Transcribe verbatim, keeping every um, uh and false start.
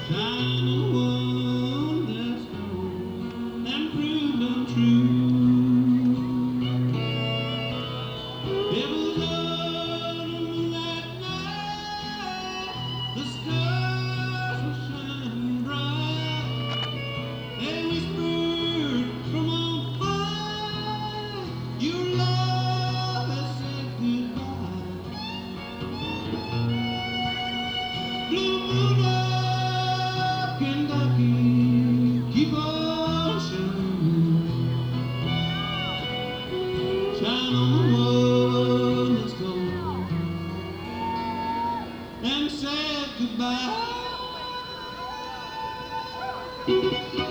Shine on one that's gone and proved untrue. It was autumn that night, the stars were shining bright. They whispered from on high, your love has said goodbye. Blue moon of Kentucky, keep on shining. Shine on the one that's gone and said goodbye.